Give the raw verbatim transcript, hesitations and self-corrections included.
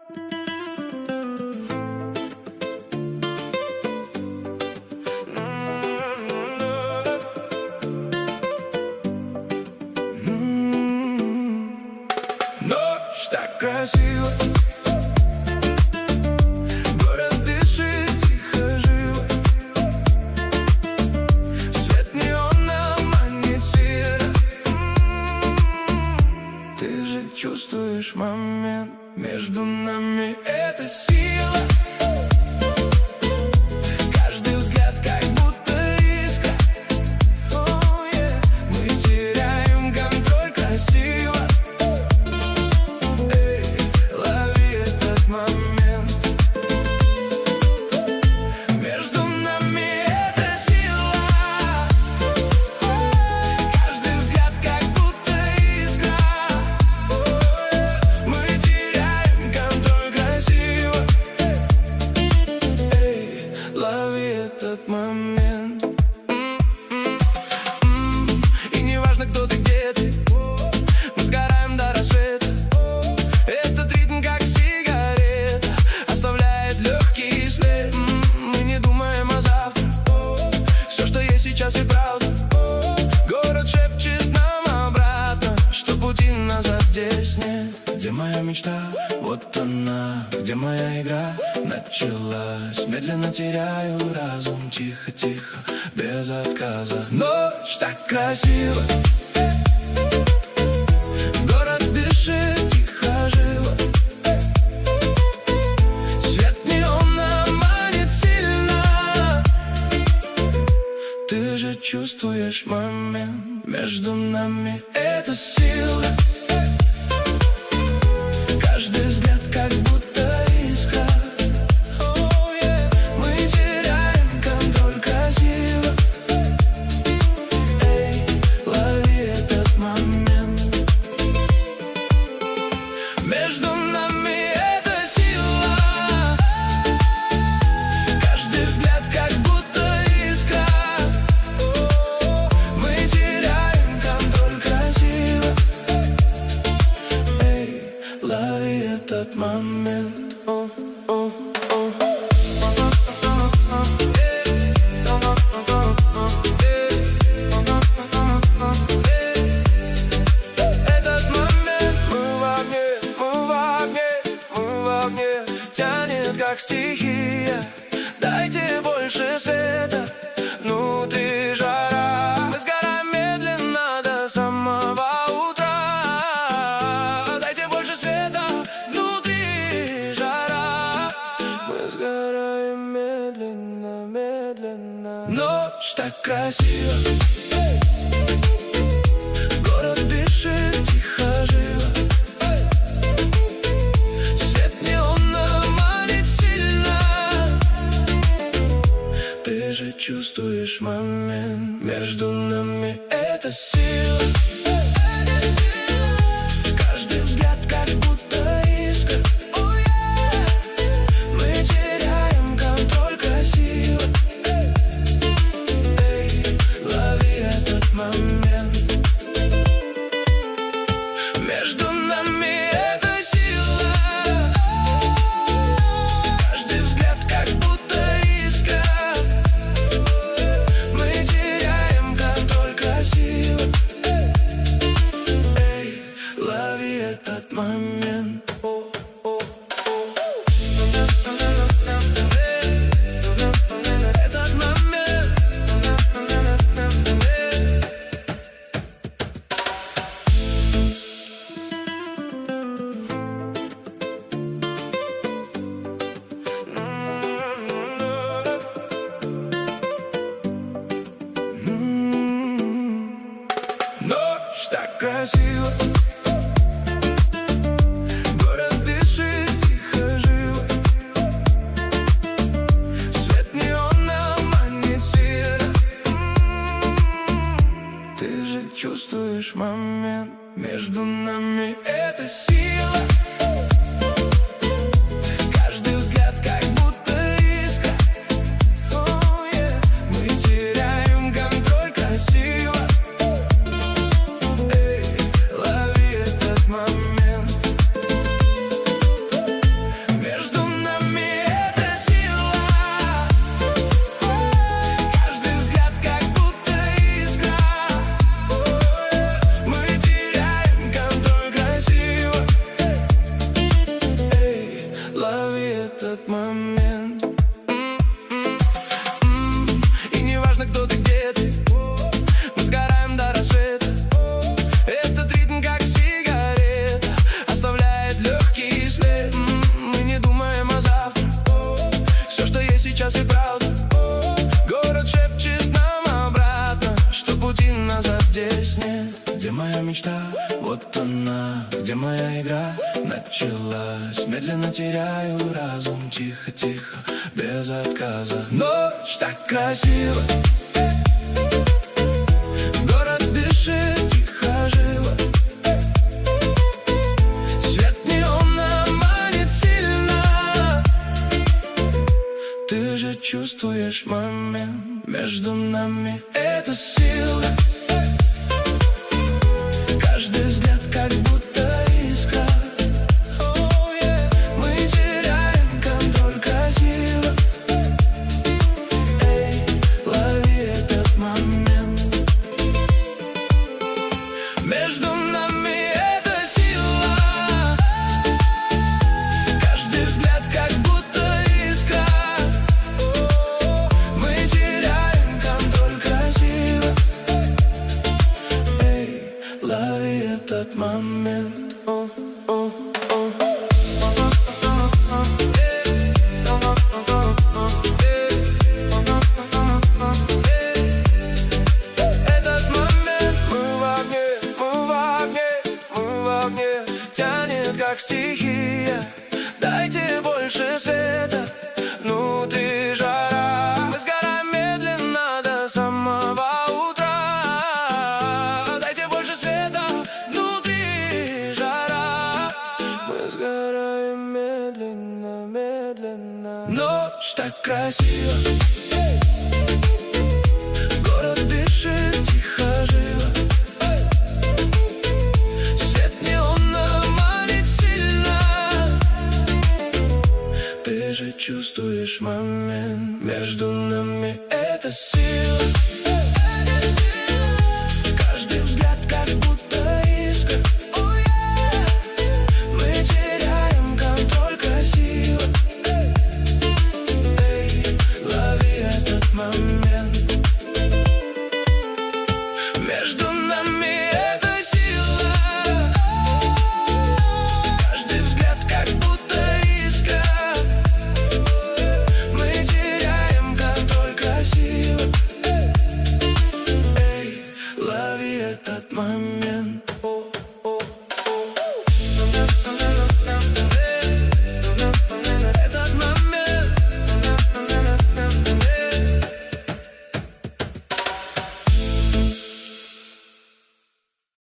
Ночь так красива, город дышит тихо, живо. Свет неона манит сильно. Ты же чувствуешь момент между нами, это сила. Каждый взгляд как будто искра. Oh, yeah. Мы теряем контроль красиво. Эй, лови этот момент. Между нами это сила. Каждый взгляд как будто искра. Oh, yeah. Мы теряем контроль красиво. Эй, лови этот момент. М, И не важно, кто ты, где ты, мы сгораем до рассвета. Этот ритм как сигарета оставляет легкий след. М, Мы не думаем о завтра. Все, что есть сейчас, и правда. Город шепчет нам обратно, что пути назад здесь нет. Где моя мечта? Вот она. Где моя игра? Началась. Медленно теряю разум. Тихо-тихо, без отказа. Ночь так красива, город дышит тихо, живо. Свет неона манит сильно. Ты же чувствуешь момент между нами, это сила. Каждый взгляд как будто искра. Oh, yeah. Мы теряем контроль красиво. Эй, лови этот момент. Между нами это сила. Каждый взгляд как будто искра. Oh, мы теряем контроль красиво. Эй, лови этот момент. О, о, о. Этот момент, мы в огне, мы в огне, мы в огне. Тянет как стихия. Дайте больше света, внутри жара. Мы сгораем медленно до самого утра. Дайте больше света, внутри жара. Мы сгораем медленно, медленно. Ночь так красива, город дышит тихо, живо. Свет неона манит сильно. Ты же чувствуешь момент между нами, это сила. Каждый взгляд как будто искра. Oh, yeah. Мы теряем контроль красиво. Эй, лови этот момент. Между нами это сила. Каждый взгляд как будто искра. Мы теряем контроль красиво. Эй, лови этот момент. О, о, о. Этот момент. Ночь так красива, город дышит тихо, живо. Свет неона манит сильно. Ты же чувствуешь момент между нами, это сила. Каждый взгляд как будто искра. Oh, yeah. Мы теряем контроль красиво. Эй, лови моя игра началась. Медленно теряю разум, тихо-тихо, без отказа. Ночь так красива, город дышит тихо, живо. Свет неона манит сильно. Ты же чувствуешь момент между нами, это сила. Каждый взгляд как будто искра. Oh, yeah. Мы теряем контроль красиво. Эй, лови этот момент. Между нами это сила. Каждый взгляд как будто искра. Oh, мы теряем контроль красиво. Эй, лови этот момент. О, о, о. Этот момент, мы в огне, мы в огне, мы в огне. Тянет как стихия. Дайте больше света, внутри жара. Мы сгораем медленно до самого утра. Дайте больше света, внутри жара. Мы сгораем медленно, медленно. Ночь так красива, город дышит тихо, живо. Свет неона манит сильно. Ты же чувствуешь момент между нами, это сила.